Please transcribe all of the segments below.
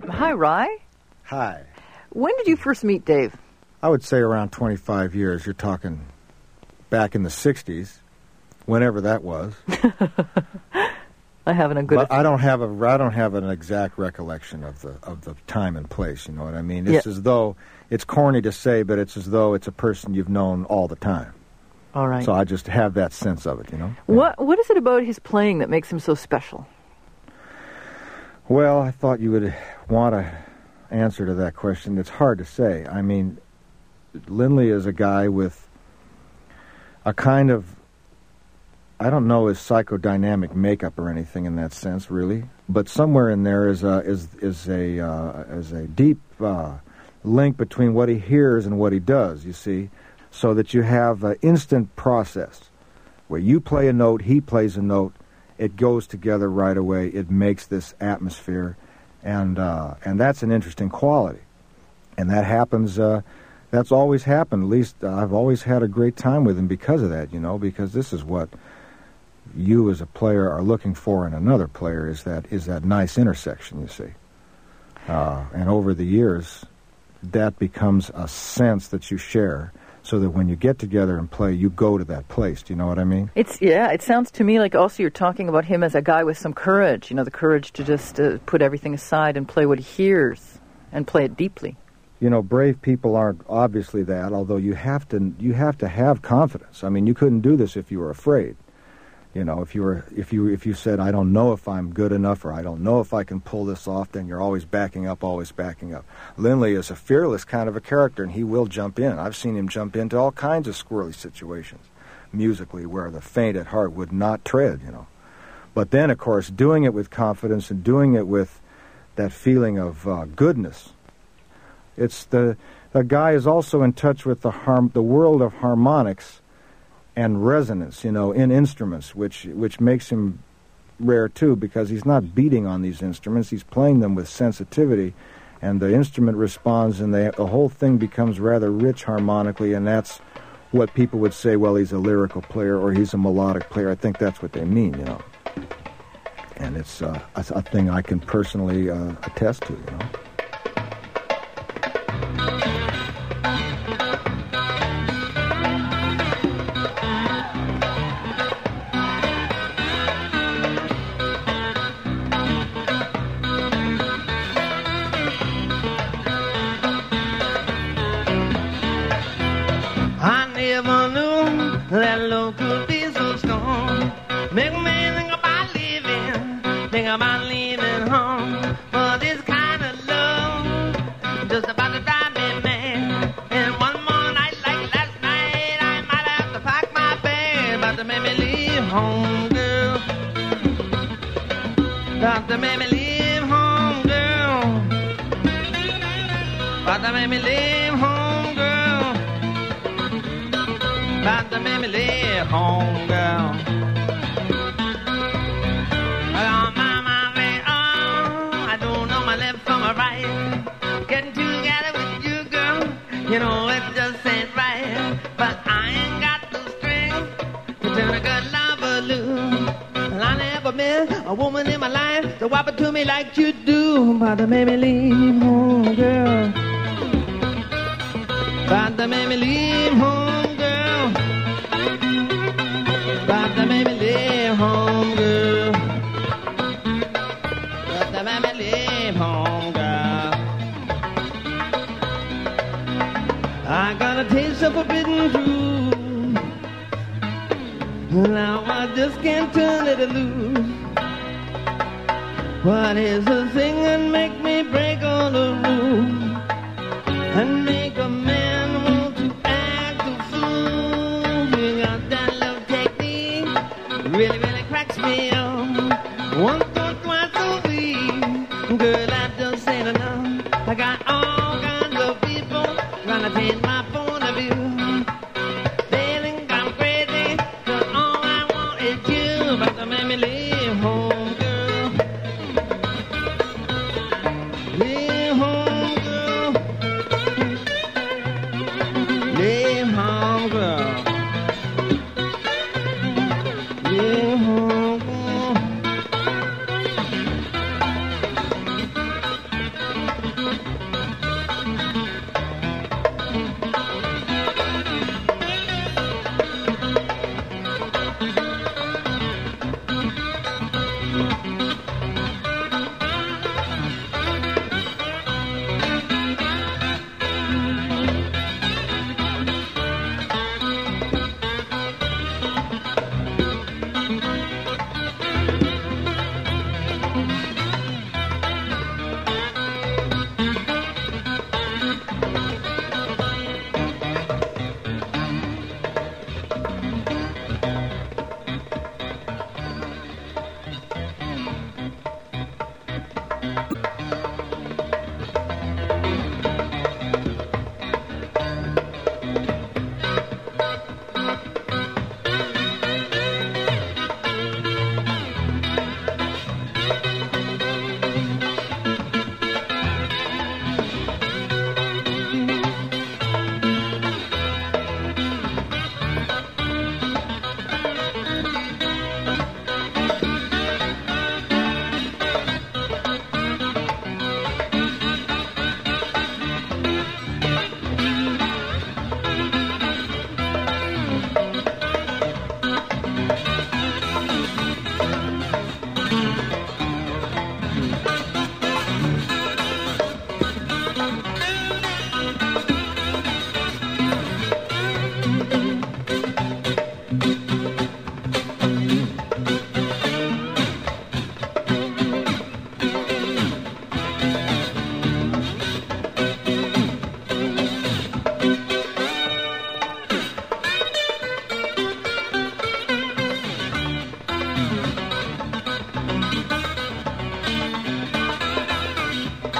Hi, Rye. Hi. When did you first meet Dave? I would say around 25 years. You're talking back in the 60s, whenever that was. I haven't a good. But I don't have an exact recollection of the time and place. You know what I mean? It's as though it's corny to say, but it's as though it's a person you've known all the time. All right. So I just have that sense of it. You know. What is it about his playing that makes him so special? Well, I thought you would want an answer to that question. It's hard to say. I mean, Lindley is a guy with a kind of, I don't know his psychodynamic makeup or anything in that sense, really, but somewhere in there is a deep link between what he hears and what he does, you see, so that you have an instant process where you play a note, he plays a note, it goes together right away, it makes this atmosphere, and that's an interesting quality. And that happens, that's always happened. At least I've always had a great time with him because of that, you know, because this is what you as a player are looking for in another player, is that nice intersection, you see. And over the years, that becomes a sense that you share, so that when you get together and play, you go to that place. Do you know what I mean? It sounds to me like also you're talking about him as a guy with some courage, you know, the courage to just put everything aside and play what he hears and play it deeply. You know, brave people aren't obviously that, although you have to have confidence. I mean, you couldn't do this if you were afraid. You know, if you said, I don't know if I'm good enough, or I don't know if I can pull this off, then you're always backing up, always backing up. Lindley is a fearless kind of a character, and he will jump in. I've seen him jump into all kinds of squirrely situations, musically, where the faint at heart would not tread, you know. But then, of course, doing it with confidence and doing it with that feeling of goodness. The guy is also in touch with the world of harmonics and resonance, you know, in instruments, which makes him rare too, because he's not beating on these instruments, he's playing them with sensitivity, and the instrument responds, and the whole thing becomes rather rich harmonically, and that's what people would say, well, he's a lyrical player or he's a melodic player. I think that's what they mean, you know. And it's a thing I can personally attest to, you know. That love could be so strong. Make me think about leaving home. For this kind of love, just about to drive me mad. And one more night like last night, I might have to pack my bag. About to make me leave home, girl. About to make me leave home, girl. About to make me leave home, girl. About to make me leave home, girl. I don't know my left from my right. Getting together with you, girl, you know it just ain't right. But I ain't got the strength to turn a good lover loose. And I never met a woman in my life to whop it to me like you do. About to make me leave home, girl. About to make me leave home, girl. About to make me leave home, girl. About to make me leave home, girl. I got a taste of forbidden fruit. Now I just can't turn it loose. What is the thing that make me break all the rules and make a man want to act a fool? You got that little technique, really, really cracks me up. Once or twice a week, girl, that just ain't enough. I got all kinds of people trying to change my point of view. They think I'm crazy, 'cause all I want is you. But to make me leave home, girl. Leave home, girl. Leave home, girl. Leave home, girl.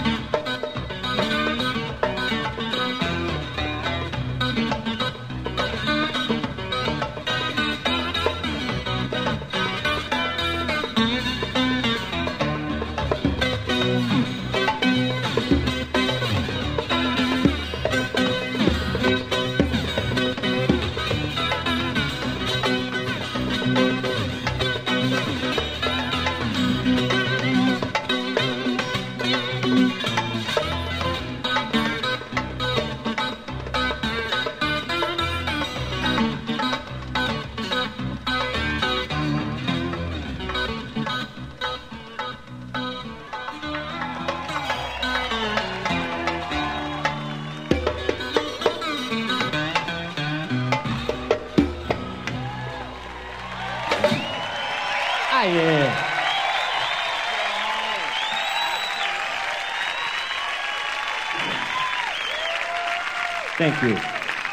Ah, yeah. Thank you.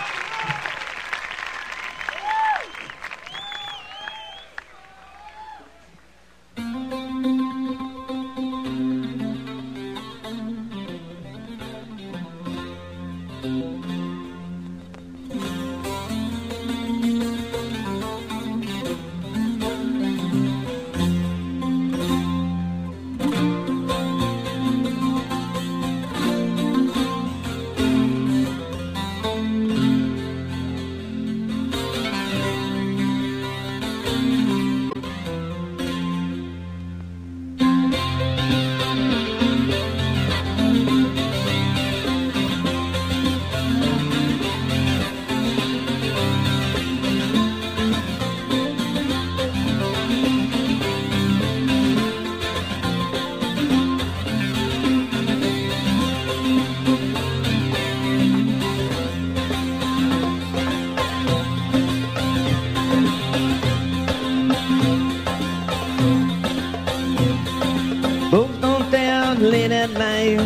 Folks don't stay out late at night.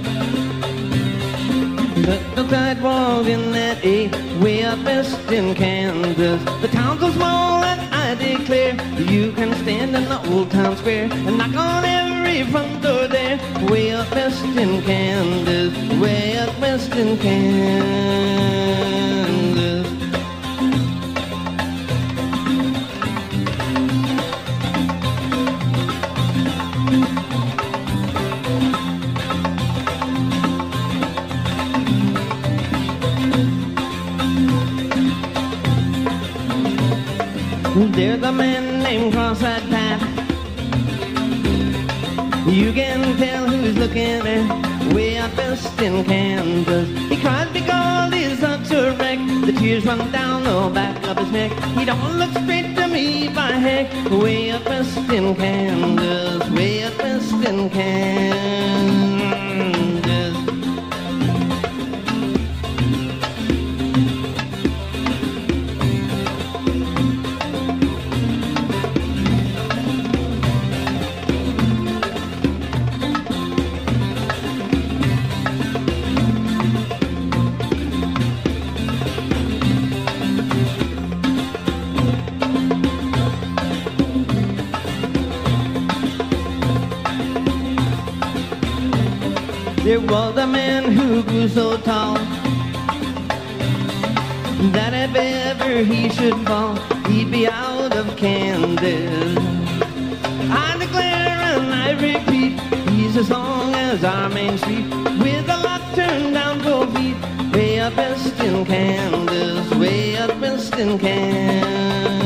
But the sidewalks in that A way up west in Kansas. The town's so small that I declare you can stand in the old town square and knock on every front door there. Way up west in Kansas, way up west in Kansas. There's a man named Cross that path. You can tell who's looking at way up west in Kansas. He cries because he's such a wreck. The tears run down the back of his neck. He don't look straight to me by heck. Way up west in Kansas, way up west in Kansas. There was a man who grew so tall that if ever he should fall, he'd be out of Kansas. I declare and I repeat, he's as long as our main street, with a lot turned down 4 feet. Way up west in Kansas, way up west in Kansas.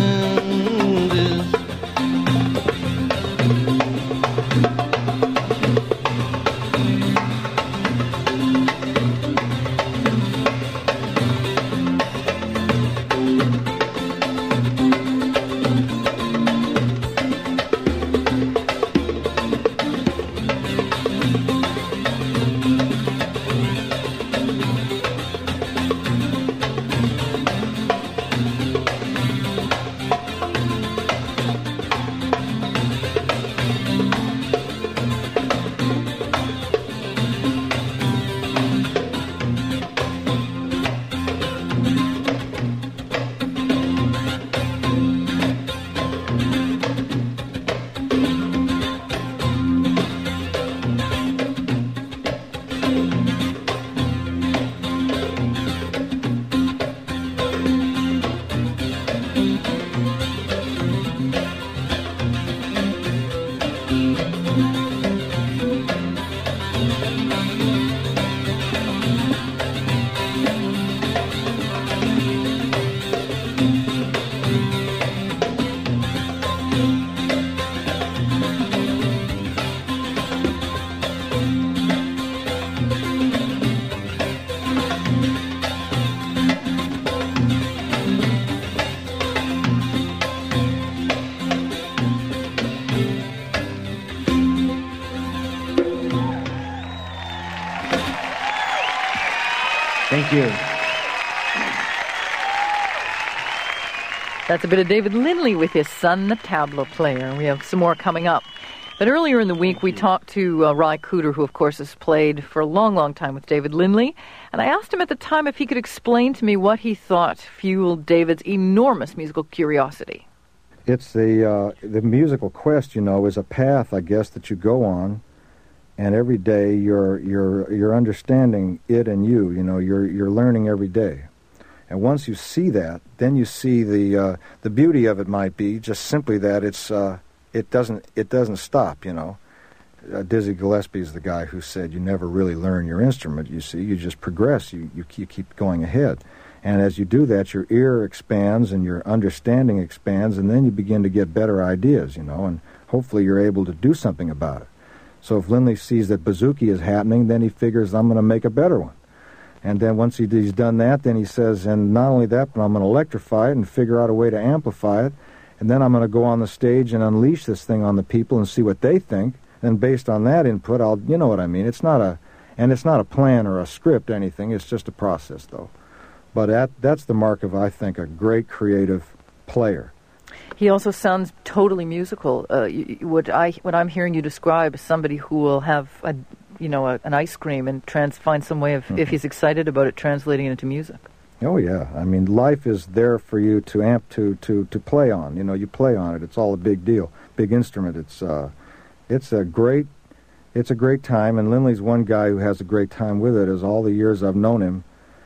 Thank you. That's a bit of David Lindley with his son, the tabla player. We have some more coming up. But earlier in the week, we talked to Ry Cooder, who, of course, has played for a long, long time with David Lindley. And I asked him at the time if he could explain to me what he thought fueled David's enormous musical curiosity. It's the musical quest, is a path, I guess, that you go on, and every day you're understanding it and you. You're learning every day. And once you see that, then you see the beauty of it might be just simply that it doesn't stop. Dizzy Gillespie is the guy who said you never really learn your instrument. You see, you just progress. You keep going ahead, and as you do that, your ear expands and your understanding expands, and then you begin to get better ideas. And hopefully you're able to do something about it. So if Lindley sees that bouzouki is happening, then he figures I'm going to make a better one. And then once he's done that, then he says, and not only that, but I'm going to electrify it and figure out a way to amplify it. And then I'm going to go on the stage and unleash this thing on the people and see what they think. And based on that input, you know what I mean. It's not a plan or a script or anything. It's just a process, though. But that's the mark of, I think, a great creative player. He also sounds totally musical. What I'm hearing you describe is somebody who will have an ice cream and find some way of, if he's excited about it, translating it into music. Oh yeah, I mean, life is there for you to play on. You play on it. It's all a big deal, big instrument. It's a great time. And Lindley's one guy who has a great time with it. As all the years I've known him,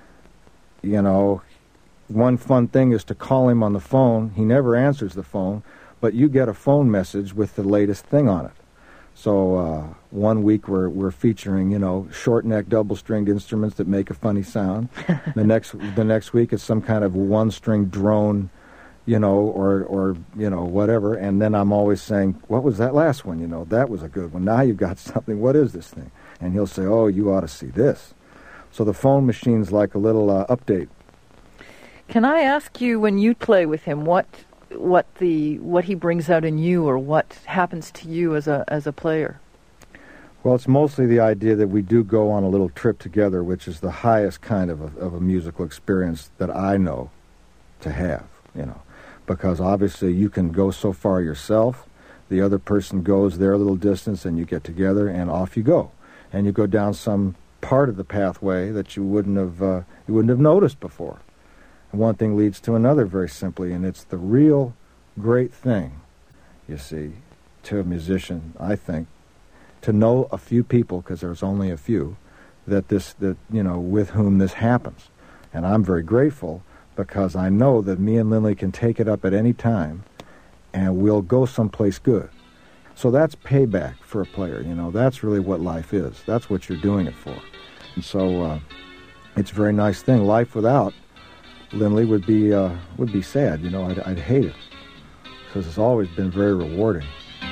one fun thing is to call him on the phone. He never answers the phone, but you get a phone message with the latest thing on it. So one week we're featuring, short-neck double-stringed instruments that make a funny sound. The next week it's some kind of one-string drone, or whatever. And then I'm always saying, what was that last one? That was a good one. Now you've got something. What is this thing? And he'll say, oh, you ought to see this. So the phone machine's like a little update. Can I ask you, when you play with him, what he brings out in you, or what happens to you as a player? Well, it's mostly the idea that we do go on a little trip together, which is the highest kind of a musical experience that I know to have, because obviously you can go so far yourself, the other person goes their little distance, and you get together, and off you go. And you go down some part of the pathway that you wouldn't have noticed before. And one thing leads to another, very simply, and it's the real great thing, you see, to a musician, I think, to know a few people, because there's only a few, that with whom this happens. And I'm very grateful, because I know that me and Lindley can take it up at any time, and we'll go someplace good. So that's payback for a player, That's really what life is. That's what you're doing it for. And so it's a very nice thing. Life without Lindley would be sad, I'd hate it, because it's always been very rewarding.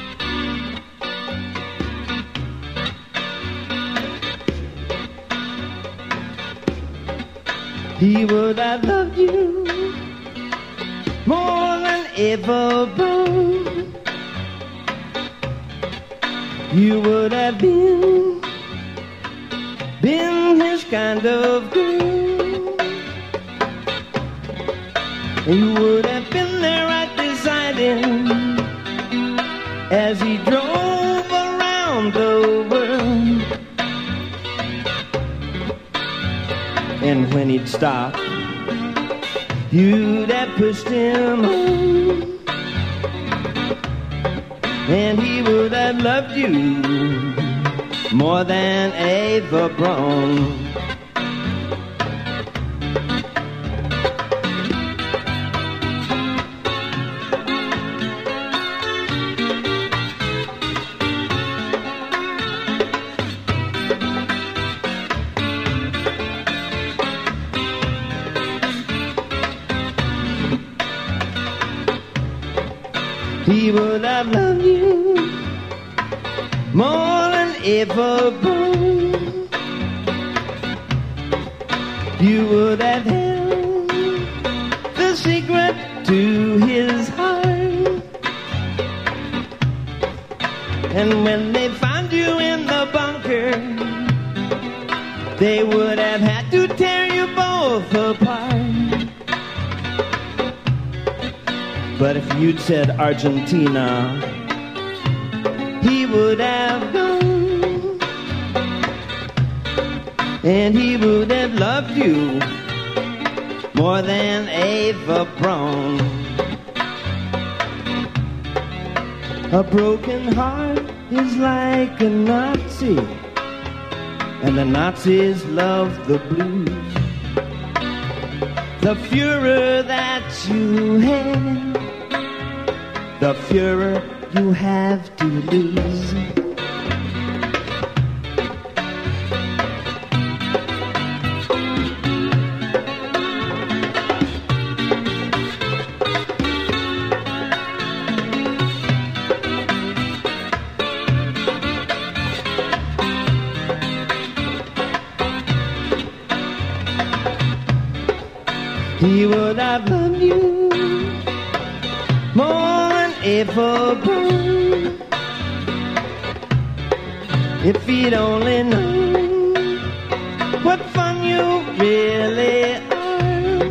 He would have loved you more than ever born. You would have been his kind of girl. You would have been there right beside him as he drove around the world. And when he'd stop, you'd have pushed him home. And he would have loved you more than ever grown. He would have loved you more than ever born. You would have held the secret to his heart. And when they found you in the bunker, they would have had to tear you both apart. But if you'd said Argentina, he would have gone, and he would have loved you more than Ava Braun. A broken heart is like a Nazi, and the Nazis love the blues. The Führer that you had, the Führer you have to lose. He would have loved you more than ever born, if he'd only known what fun you really are.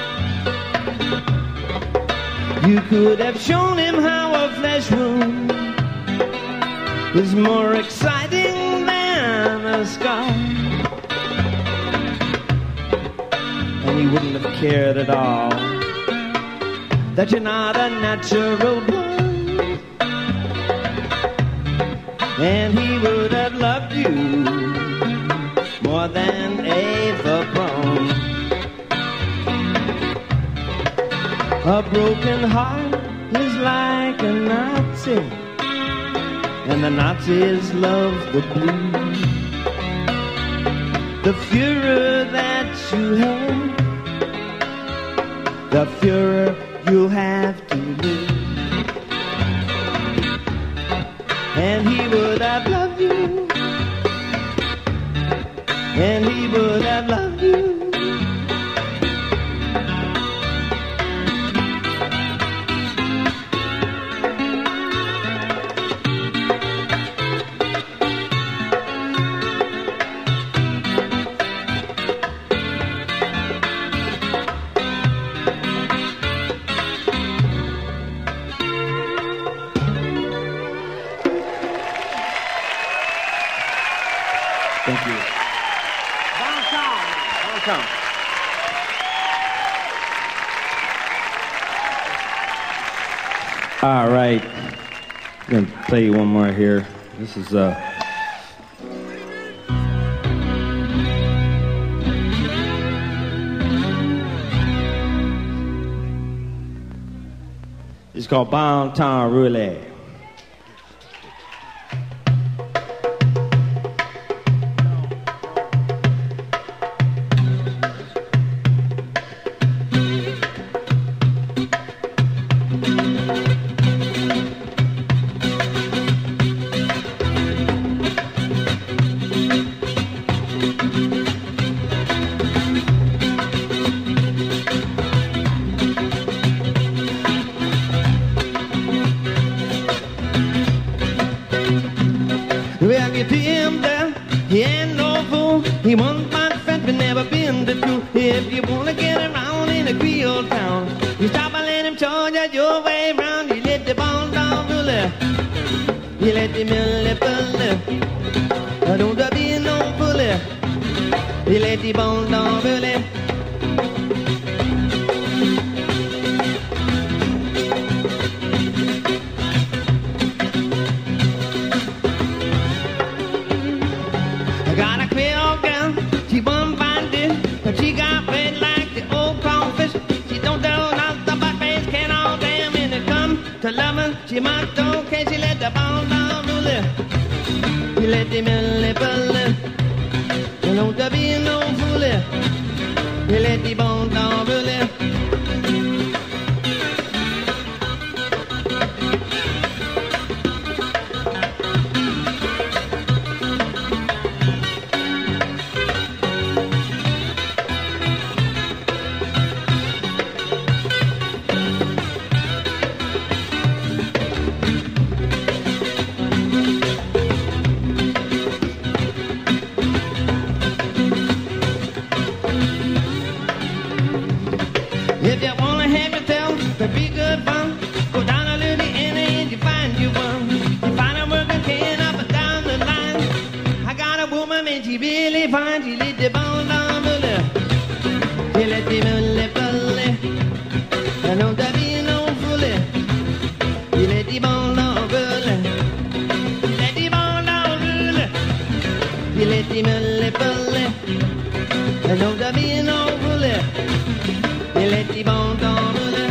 You could have shown him how a flesh wound is more exciting than a scar, and he wouldn't have cared at all that you're not a natural born. And he would have loved you more than Ava Braun. A broken heart is like a Nazi, and the Nazis love the blues. The Führer that you had, the Führer you have to lose. And he would have loved you, and he would have loved you. Thank you. Welcome. All right. I'm going to play you one more here. This is it's called Bon Temps Roulette. Well, get to him there, he ain't no fool. He won't find friend, but never been the truth. If you wanna get around in a Creole town, you stop and let him charge you your way round. You let the ball down to left, you let the middle left. Don't be no bully, you let the ball down to left. I got a Creole girl, she won't find it, but she got red like the old crawfish. She don't know nothing about face, can't all damn when it come to loving. She must okay, she let the ball down to left. She let the middle lip left. You don't be no foolie. You let the ball down to left. me fine, she let the bone down bully. She let the bully bully. And don't that be no fully. She let the bone down bully. Let the bone down bully. She let the bully bully. And don't that be no fully. She let the bone down bully.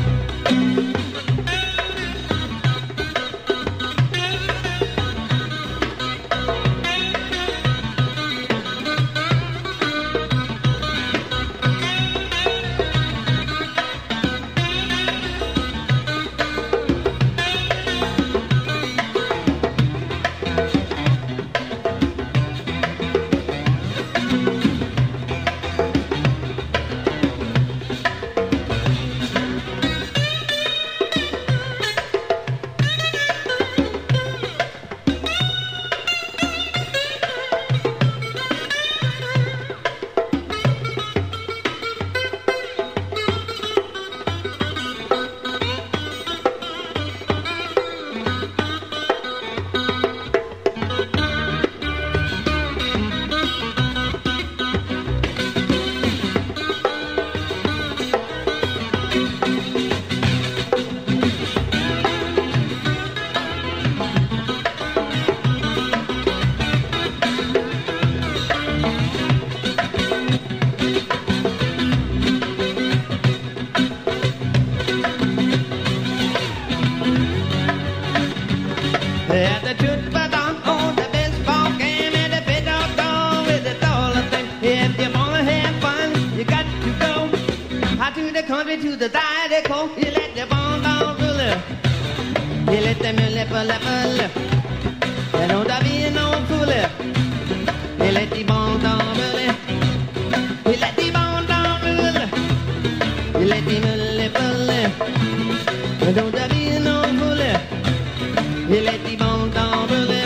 At the Toothpathon on the baseball game and the pit dog dog with the dollar thing. If you wanna have fun, you got to go out to the country to the Zydeco. You let the bone down ruler. You let them lip. You know that be no fooler. You let the bone down ruler. You let the bone down ruler. You let the lip. You know that be no fooler. You let the bone down early.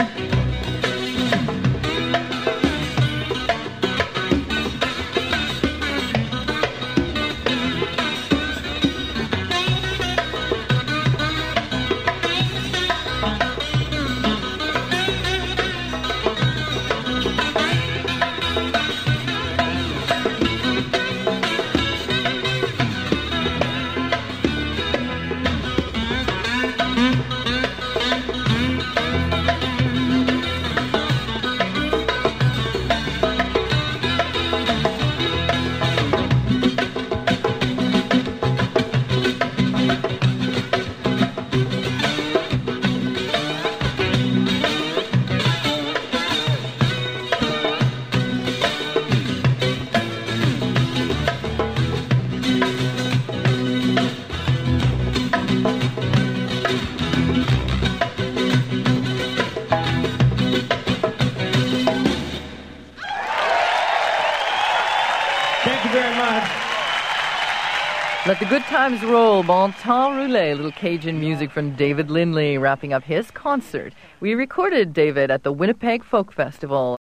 Thank you very much. Let the good times roll. Bon temps roulé. Little Cajun music from David Lindley wrapping up his concert. We recorded David at the Winnipeg Folk Festival.